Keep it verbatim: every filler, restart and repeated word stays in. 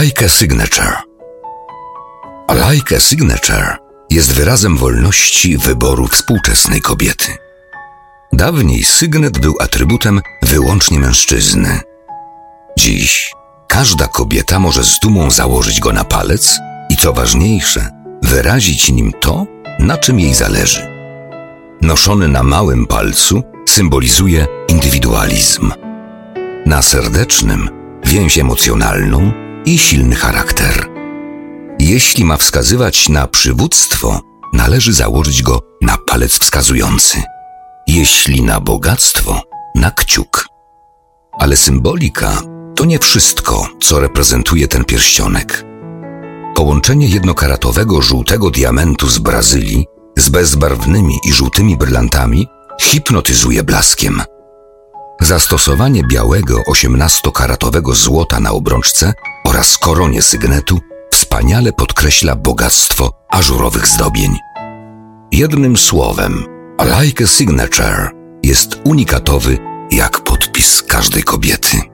Like a signature. Like a signature jest wyrazem wolności wyboru współczesnej kobiety. Dawniej sygnet był atrybutem wyłącznie mężczyzny. Dziś każda kobieta może z dumą założyć go na palec i, co ważniejsze, wyrazić nim to, na czym jej zależy. Noszony na małym palcu symbolizuje indywidualizm. Na serdecznym więź emocjonalną i silny charakter. Jeśli ma wskazywać na przywództwo, należy założyć go na palec wskazujący. Jeśli na bogactwo, na kciuk. Ale symbolika to nie wszystko, co reprezentuje ten pierścionek. Połączenie jednokaratowego żółtego diamentu z Brazylii z bezbarwnymi i żółtymi brylantami hipnotyzuje blaskiem. Zastosowanie białego osiemnastokaratowego złota na obrączce oraz koronie sygnetu wspaniale podkreśla bogactwo ażurowych zdobień. Jednym słowem, Like a signature jest unikatowy jak podpis każdej kobiety.